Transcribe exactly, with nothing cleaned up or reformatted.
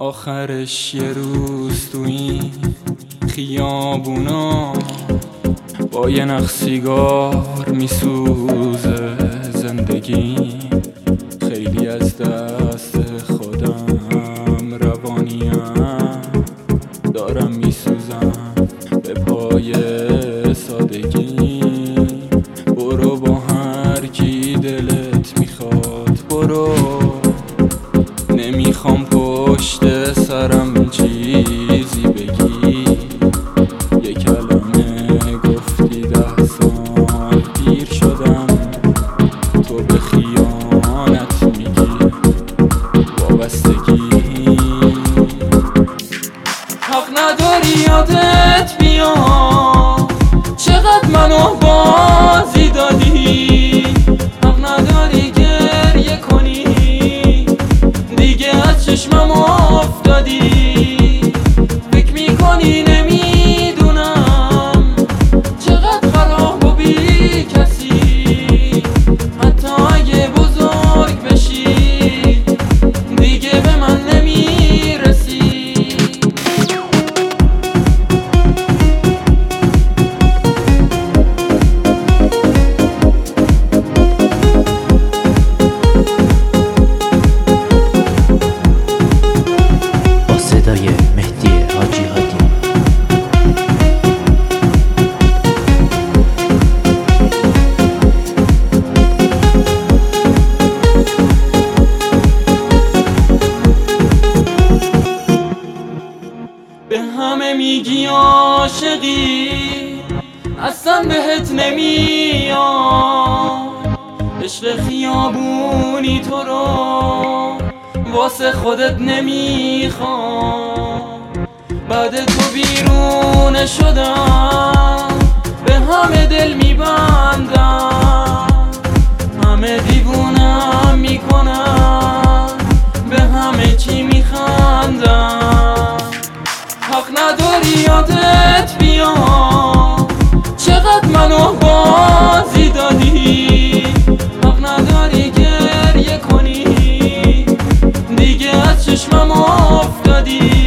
آخرش یه روز تو این خیابونا با یه نخ سیگار میسوزه زندگی. خیلی از دست خودم روانیم، دارم میسوزم به پای سادگی. برو با هر کی دلت میخواد برو، نمیخوام پشت سرم چیزی بگی. یه کلمه گفتی ده سال پیر شدم، تو به خیانت میگی وابستگی. حق نداری یادت بیاد چقدر منو بازی دادی. حق نداری گریه کنی دیگه از چشمم افتادی. فکر میکنی نمیدونم چقدر خراب و بی کسی. حتی اگه بزرگ بشی دیگه به من نمیرسی. به همه میگی عاشقی اصلا بهت نمیاد. عشق خیابونی تو رو واسه خودت نمیخواد. بعد تو بیرون شدم به همه دل میبندم. همه دیوونم میکنم به همه چی میخندم. حق نداری یادت بیاد چقدر منو بازی دادی. حق نداری گریه کنی دیگه از چشمم افتادی.